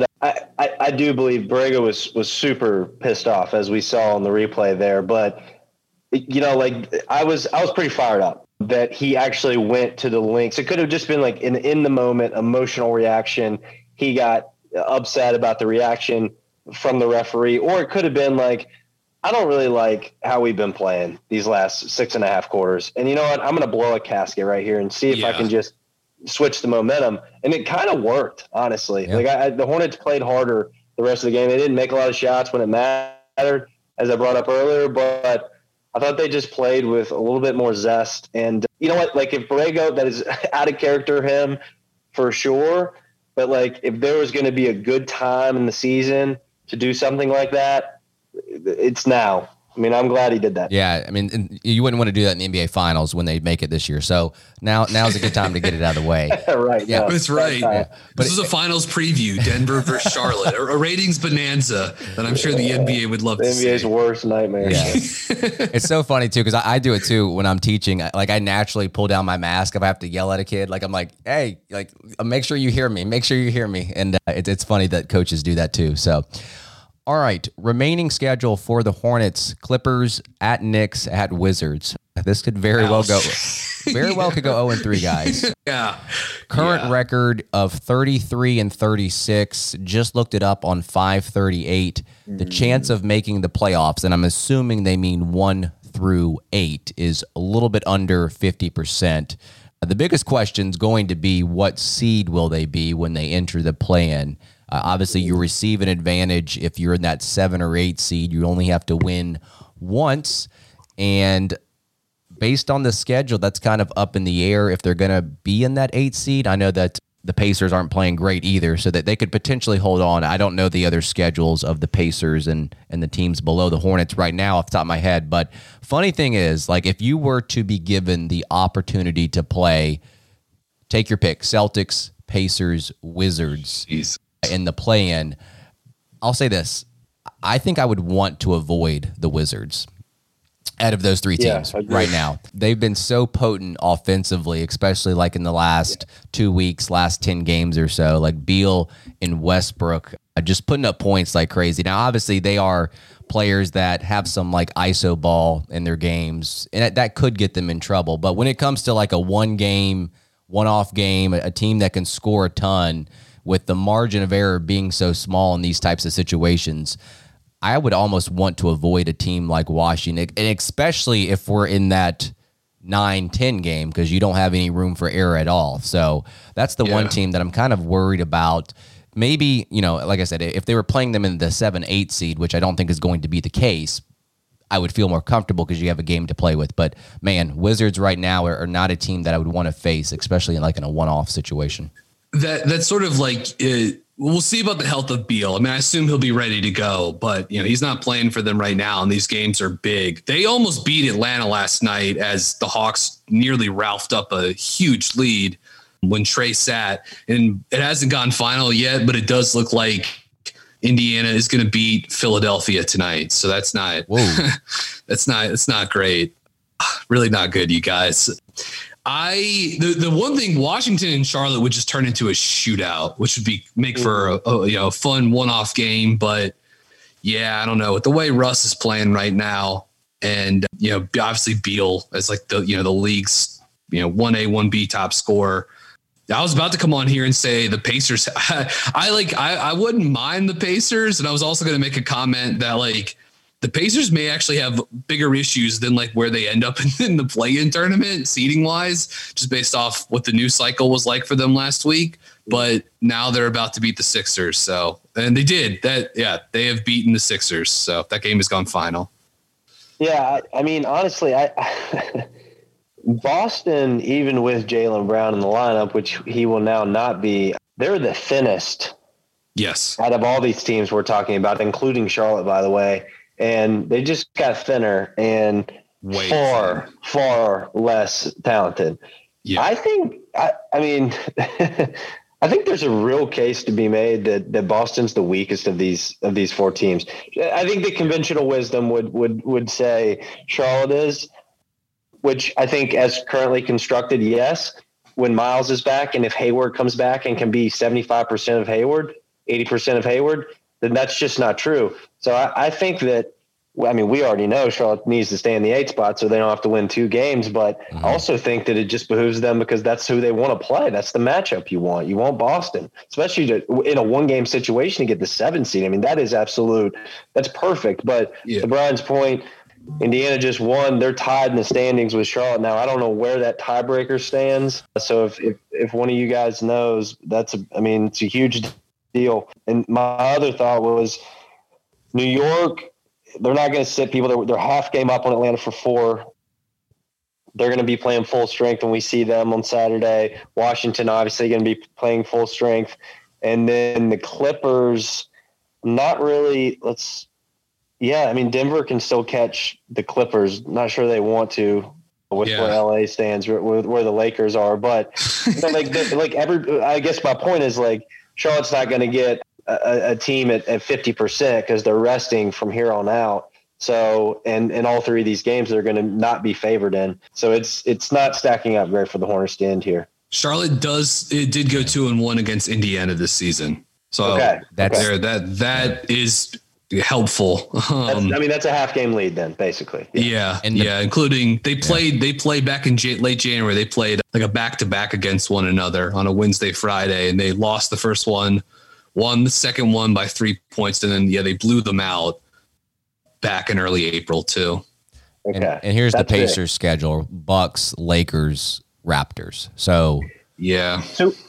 I do believe Borrego was super pissed off, as we saw on the replay there. But you know, like I was pretty fired up that he actually went to the links. It could have just been like in the moment emotional reaction. He got upset about the reaction from the referee, or it could have been like, I don't really like how we've been playing these last 6.5 quarters. And you know what? I'm going to blow a casket right here and see if I can just switch the momentum. And it kind of worked, honestly. Yeah. Like the Hornets played harder the rest of the game. They didn't make a lot of shots when it mattered, as I brought up earlier, but I thought they just played with a little bit more zest. And you know what? Like if Borrego, that is out of character him for sure. But like if there was going to be a good time in the season to do something like that, it's now. I mean, I'm glad he did that. Yeah, I mean, you wouldn't want to do that in the NBA Finals when they make it this year. So now's a good time to get it out of the way. Right. Yeah, that's right. Yeah. This is a Finals preview: Denver versus Charlotte, a ratings bonanza that I'm sure the NBA would love. The to NBA's see. Worst nightmare. Yeah. It's so funny too because I do it too when I'm teaching. Like I naturally pull down my mask if I have to yell at a kid. Like I'm like, hey, like make sure you hear me. Make sure you hear me. And it's funny that coaches do that too. So. All right, remaining schedule for the Hornets: Clippers, at Knicks, at Wizards. This could very well go. Very well could go 0-3, guys. Yeah. Current record of 33-36. Just looked it up on 538. The chance of making the playoffs, and I'm assuming they mean 1 through 8, is a little bit under 50%. The biggest question is going to be what seed will they be when they enter the play-in. Obviously, you receive an advantage if you're in that 7 or 8 seed. You only have to win once, and based on the schedule, that's kind of up in the air if they're going to be in that 8 seed. I know that the Pacers aren't playing great either, so that they could potentially hold on. I don't know the other schedules of the Pacers and the teams below the Hornets right now off the top of my head. But funny thing is, like, if you were to be given the opportunity to play, take your pick, Celtics, Pacers, Wizards in the play-in, I'll say this. I think I would want to avoid the Wizards out of those 3 teams right now. They've been so potent offensively, especially like in the last 2 weeks, last 10 games or so. Like Beal and Westbrook just putting up points like crazy. Now, obviously, they are players that have some like ISO ball in their games, and that could get them in trouble. But when it comes to like a one-off game, a team that can score a ton with the margin of error being so small in these types of situations, I would almost want to avoid a team like Washington, and especially if we're in that 9-10 game, because you don't have any room for error at all. So that's the one team that I'm kind of worried about. Maybe, like I said, if they were playing them in the 7-8 seed, which I don't think is going to be the case, I would feel more comfortable because you have a game to play with. But, man, Wizards right now are not a team that I would want to face, especially in a one-off situation. That's sort of like we'll see about the health of Beal. I mean, I assume he'll be ready to go, but he's not playing for them right now, and these games are big. They almost beat Atlanta last night as the Hawks nearly ralphed up a huge lead when Trey sat, and it hasn't gone final yet, but it does look like Indiana is going to beat Philadelphia tonight. So that's not it's not great. Really not good, you guys. The one thing, Washington and Charlotte would just turn into a shootout, which would make for a fun one-off game. But yeah, I don't know, with the way Russ is playing right now, and obviously Beal as like the league's 1A 1B top scorer. I was about to come on here and say the Pacers. I wouldn't mind the Pacers, and I was also going to make a comment that like the Pacers may actually have bigger issues than like where they end up in the play-in tournament seeding wise, just based off what the news cycle was like for them last week. But now they're about to beat the Sixers. So, and they did that. Yeah. They have beaten the Sixers. So that game has gone final. Yeah. I mean, honestly, Boston, even with Jaylen Brown in the lineup, which he will now not be, they're the thinnest. Yes. Out of all these teams we're talking about, including Charlotte, by the way. And they just got thinner and far less talented. Yeah. I think, I mean, I think there's a real case to be made that Boston's the weakest of these 4 teams. I think the conventional wisdom would say Charlotte is, which I think as currently constructed, yes, when Miles is back and if Hayward comes back and can be 75% of Hayward, 80% of Hayward, then that's just not true. So I think that, I mean, we already know Charlotte needs to stay in the 8 spot so they don't have to win 2 games, but I also think that it just behooves them because that's who they want to play. That's the matchup you want. You want Boston, especially in a 1-game situation to get the 7 seed. I mean, that's perfect. But to Brian's point, Indiana just won. They're tied in the standings with Charlotte. Now, I don't know where that tiebreaker stands. So if one of you guys knows, it's a huge deal. And my other thought was New York, they're not going to sit people. They're half game up on Atlanta for 4. They're going to be playing full strength when we see them on Saturday. Washington obviously going to be playing full strength. And then the Clippers, not really. Denver can still catch the Clippers. Not sure they want to with where LA stands, where the Lakers are. But I guess my point is like Charlotte's not going to get a team at 50% because they're resting from here on out. So, and all 3 of these games they're going to not be favored in. So it's not stacking up great for the Hornets to end here. Charlotte did go 2-1 against Indiana this season. So that is helpful. That's a half game lead then, basically. Yeah. Including they played back in late January. They played like a back-to-back against one another on a Wednesday, Friday, and they lost the first one, won the second one by 3 points, and then they blew them out back in early April too. Okay. And here's the Pacers schedule: Bucks, Lakers, Raptors. So yeah.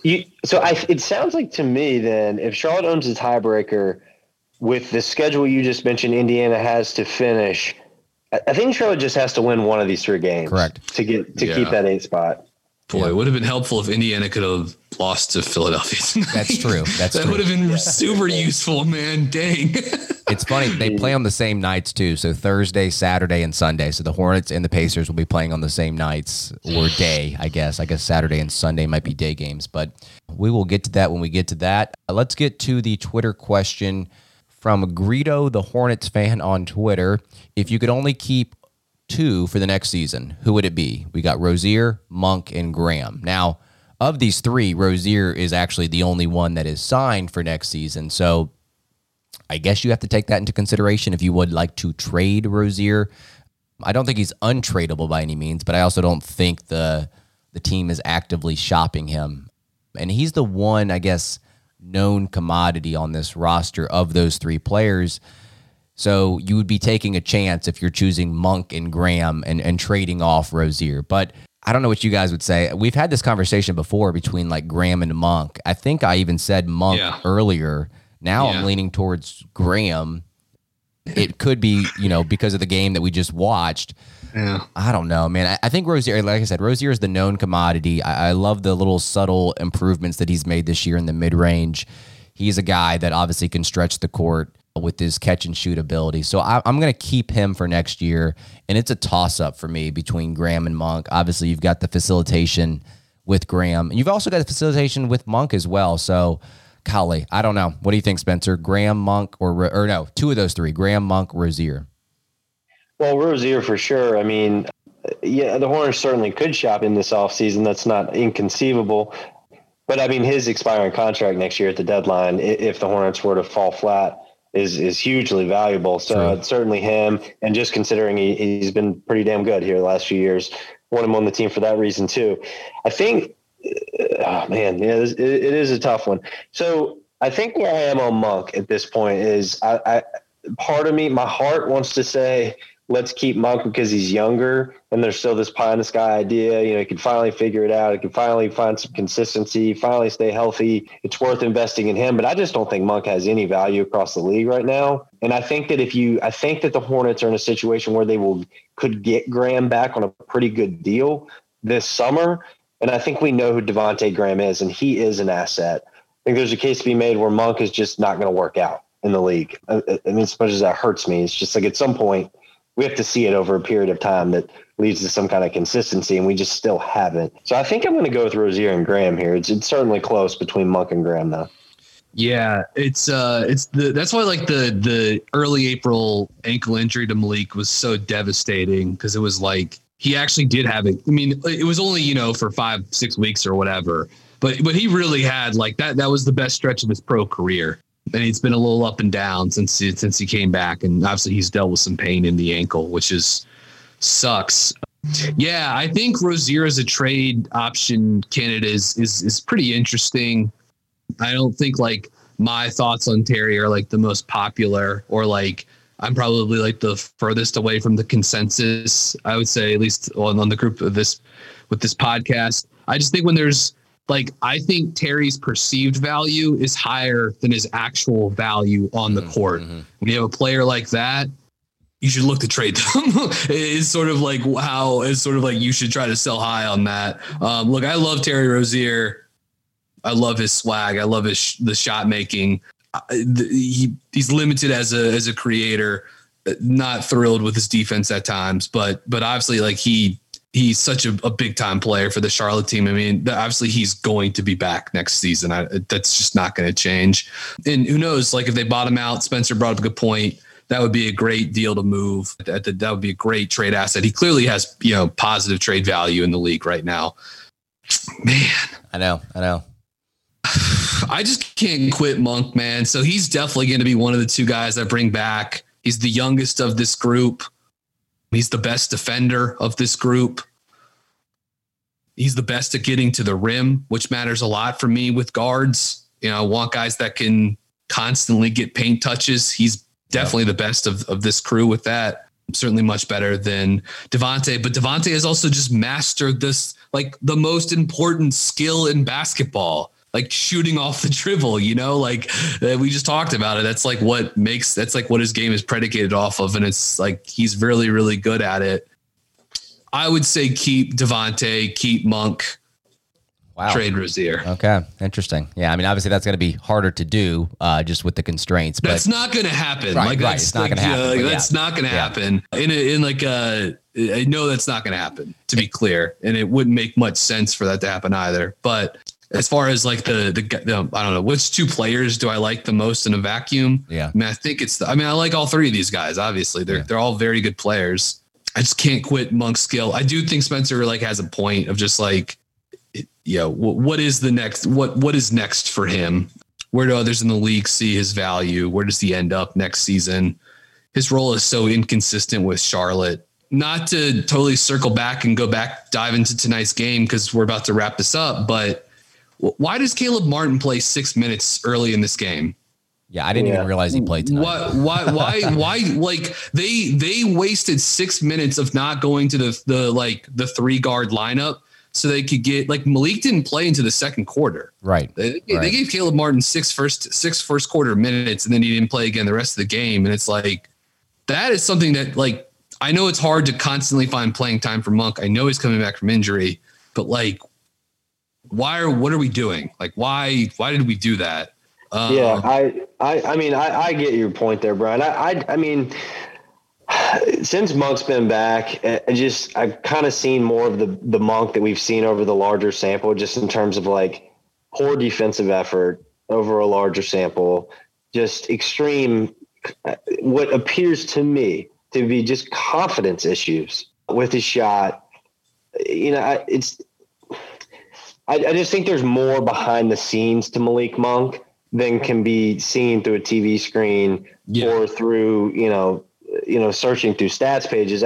It sounds like to me then, if Charlotte owns a tiebreaker with the schedule you just mentioned, Indiana has to finish. I think Charlotte just has to win one of these 3 games. Correct. To keep that 8th spot. Boy, it would have been helpful if Indiana could have lost to Philadelphia tonight. That's true. That would have been super useful, man. Dang. It's funny. They play on the same nights too. So Thursday, Saturday, and Sunday. So the Hornets and the Pacers will be playing on the same nights or day, I guess. I guess Saturday and Sunday might be day games, but we will get to that when we get to that. Let's get to the Twitter question from Greedo, the Hornets fan on Twitter. If you could only keep 2 for the next season, who would it be? We got Rozier, Monk, and Graham. Now, of these 3, Rozier is actually the only one that is signed for next season. So I guess you have to take that into consideration if you would like to trade Rozier. I don't think he's untradeable by any means, but I also don't think the team is actively shopping him. And he's the one, I guess, known commodity on this roster of those 3 players. So you would be taking a chance if you're choosing Monk and Graham and trading off Rozier. But I don't know what you guys would say. We've had this conversation before between like Graham and Monk. I think I even said Monk earlier. Now I'm leaning towards Graham. It could be, because of the game that we just watched. Yeah. I don't know, man. I think Rozier, like I said, Rozier is the known commodity. I love the little subtle improvements that he's made this year in the mid-range. He's a guy that obviously can stretch the court with his catch and shoot ability. So I'm going to keep him for next year. And it's a toss up for me between Graham and Monk. Obviously you've got the facilitation with Graham and you've also got the facilitation with Monk as well. So golly, I don't know. What do you think, Spencer? Graham, Monk, or no, 2 of those 3, Graham, Monk, Rozier. Well, Rozier for sure. I mean, the Hornets certainly could shop in this offseason. That's not inconceivable. But I mean, his expiring contract next year at the deadline, if the Hornets were to fall flat, is hugely valuable. So it's certainly him. And just considering he's been pretty damn good here the last few years, want him on the team for that reason too. I think, it is a tough one. So I think where I am on Monk at this point is I part of me, my heart wants to say, let's keep Monk because he's younger and there's still this pie in the sky idea. He can finally figure it out. He can finally find some consistency, finally stay healthy. It's worth investing in him, but I just don't think Monk has any value across the league right now. And I think that I think that the Hornets are in a situation where they could get Graham back on a pretty good deal this summer. And I think we know who Devontae Graham is, and he is an asset. I think there's a case to be made where Monk is just not going to work out in the league. I mean, as much as that hurts me, it's just like at some point, we have to see it over a period of time that leads to some kind of consistency, and we just still haven't. So I think I'm going to go with Rozier and Graham here. It's certainly close between Monk and Graham, though. Yeah, that's why like the early April ankle injury to Malik was so devastating, because it was like he actually did have it. I mean, it was only for 5-6 weeks or whatever, but he really had like that. That was the best stretch of his pro career. And it's been a little up and down since he came back. And obviously he's dealt with some pain in the ankle, which sucks. Yeah, I think Rozier as a trade option candidate is pretty interesting. I don't think like my thoughts on Terry are like the most popular, or like I'm probably like the furthest away from the consensus, I would say, at least on the group of with this podcast. I just think when there's I think Terry's perceived value is higher than his actual value on the court. Mm-hmm. When you have a player like that, you should look to trade them. It's sort of like you should try to sell high on that. Look, I love Terry Rozier. I love his swag. I love the shot making. He's limited as a creator. Not thrilled with his defense at times, but obviously like he's such a big time player for the Charlotte team. I mean, obviously he's going to be back next season. That's just not going to change. And who knows, like if they bottom out, Spencer brought up a good point. That would be a great deal to move. That would be a great trade asset. He clearly has, positive trade value in the league right now, man. I know. I just can't quit Monk, man. So he's definitely going to be one of the two guys I bring back. He's the youngest of this group. He's the best defender of this group. He's the best at getting to the rim, which matters a lot for me with guards. You know, I want guys that can constantly get paint touches. He's definitely the best of this crew with that. Certainly much better than Devontae, but Devontae has also just mastered this, like the most important skill in basketball, like shooting off the dribble, you know, like we just talked about it. That's like what his game is predicated off of. And it's like, he's really, really good at it. I would say keep Devontae, keep Monk. Wow. Trade Rozier. Okay. Interesting. Yeah. I mean, obviously that's going to be harder to do just with the constraints, but that's not going to happen. Right, like that's it's not going to happen. That's not going to happen I know that's not going to happen, to be clear. And it wouldn't make much sense for that to happen either. But as far as like the I don't know, which two players do I like the most in a vacuum? Yeah. I mean, I think I like all three of these guys. Obviously they're all very good players. I just can't quit Monk's skill. I do think Spencer like has a point of just like, what is the next? What is next for him? Where do others in the league see his value? Where does he end up next season? His role is so inconsistent with Charlotte. Not to totally circle back and dive into tonight's game because we're about to wrap this up. But why does Caleb Martin play 6 minutes early in this game? Yeah, I didn't even realize he played tonight. Why? Like they wasted 6 minutes of not going to the 3-guard lineup. So they could get like Malik didn't play into the second quarter. Right. They gave Caleb Martin six first quarter minutes, and then he didn't play again the rest of the game. And it's like, that is something that like, I know it's hard to constantly find playing time for Monk. I know he's coming back from injury, but like, what are we doing? Like, why did we do that? I mean, I get your point there, Brian. I mean, since Monk's been back, I've kind of seen more of the Monk that we've seen over the larger sample, just in terms of like poor defensive effort over a larger sample, just extreme, what appears to me to be just confidence issues with his shot. You know, I just think there's more behind the scenes to Malik Monk than can be seen through a TV screen or through, searching through stats pages.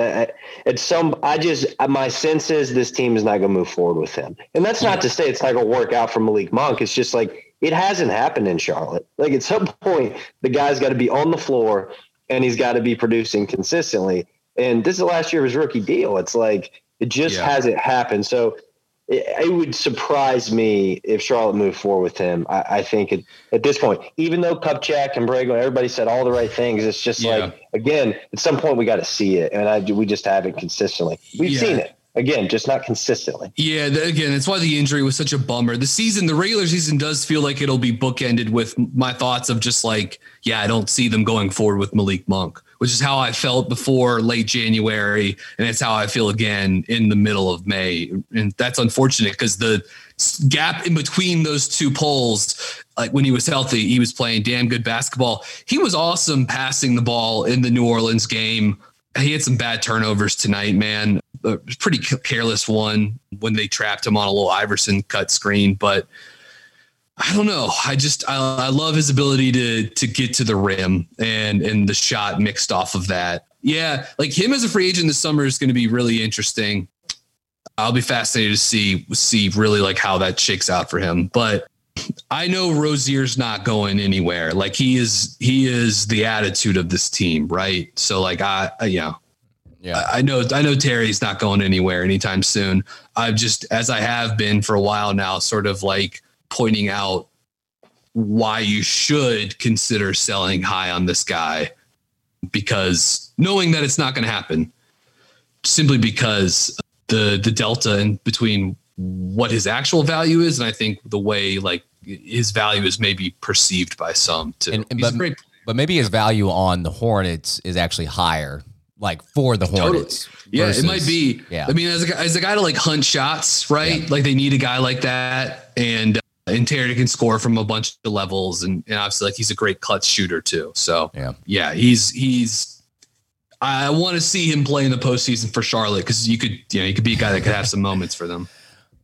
My sense is this team is not going to move forward with him. And that's not to say it's not going to work out for Malik Monk. It's just like, it hasn't happened in Charlotte. Like at some point, the guy's got to be on the floor and he's got to be producing consistently. And this is the last year of his rookie deal. It's like, it just hasn't happened. So it would surprise me if Charlotte moved forward with him. I think at this point, even though Kupchak and Brago, everybody said all the right things, it's just like, again, at some point we got to see it. And we just haven't consistently. We've seen it. Again, just not consistently. Yeah, again, that's why the injury was such a bummer. The regular season does feel like it'll be bookended with my thoughts of just like, I don't see them going forward with Malik Monk, which is how I felt before late January. And it's how I feel again in the middle of May. And that's unfortunate because the gap in between those two polls, like when he was healthy, he was playing damn good basketball. He was awesome passing the ball in the New Orleans game. He had some bad turnovers tonight, man. A pretty careless one when they trapped him on a little Iverson cut screen. But I don't know. I love his ability to get to the rim and the shot mixed off of that. Yeah, like him as a free agent this summer is going to be really interesting. I'll be fascinated to see really like how that shakes out for him. But I know Rozier's not going anywhere. Like he is the attitude of this team, right? So like I know Terry's not going anywhere anytime soon. I've just, as I have been for a while now, sort of like pointing out why you should consider selling high on this guy, because knowing that it's not going to happen, simply because the delta in between what his actual value is, and I think the way like his value is maybe perceived by some too. But maybe his value on the Hornets is actually higher, like for the Hornets. Totally. Yeah, it might be. Yeah. I mean, as a guy to like hunt shots, right? Yeah. Like they need a guy like that, and Terry can score from a bunch of levels, and obviously like he's a great clutch shooter too. So yeah, he's. I want to see him play in the postseason for Charlotte because you could be a guy that could have some moments for them.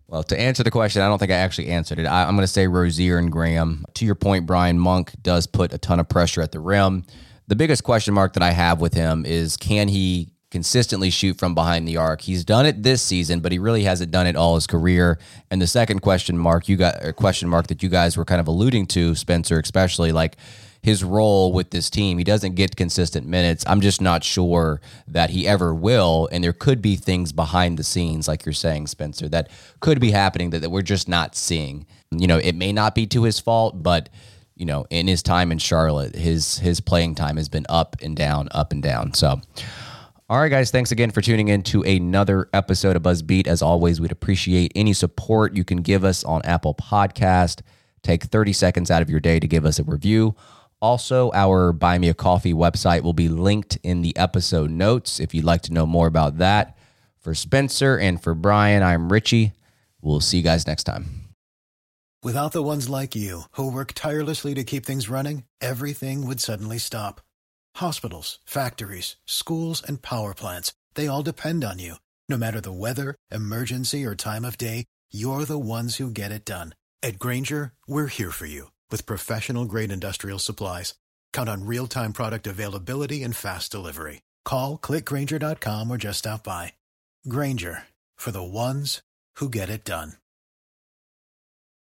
Well, to answer the question, I don't think I actually answered it. I'm going to say Rozier and Graham. To your point, Brian, Monk does put a ton of pressure at the rim. The biggest question mark that I have with him is, can he consistently shoot from behind the arc? He's done it this season, but he really hasn't done it all his career. And the second question mark that you guys were kind of alluding to, Spencer, especially like his role with this team. He doesn't get consistent minutes. I'm just not sure that he ever will. And there could be things behind the scenes, like you're saying, Spencer, that could be happening that we're just not seeing. You know, it may not be to his fault, but you know, in his time in Charlotte, his playing time has been up and down. So, all right, guys, thanks again for tuning in to another episode of BuzzBeat. As always, we'd appreciate any support you can give us on Apple Podcast. Take 30 seconds out of your day to give us a review. Also, our Buy Me a Coffee website will be linked in the episode notes if you'd like to know more about that. For Spencer and for Brian, I'm Richie. We'll see you guys next time. Without the ones like you, who work tirelessly to keep things running, everything would suddenly stop. Hospitals, factories, schools, and power plants, they all depend on you. No matter the weather, emergency, or time of day, you're the ones who get it done. At Grainger, we're here for you with professional-grade industrial supplies. Count on real-time product availability and fast delivery. Call, click Grainger.com, or just stop by. Grainger, for the ones who get it done.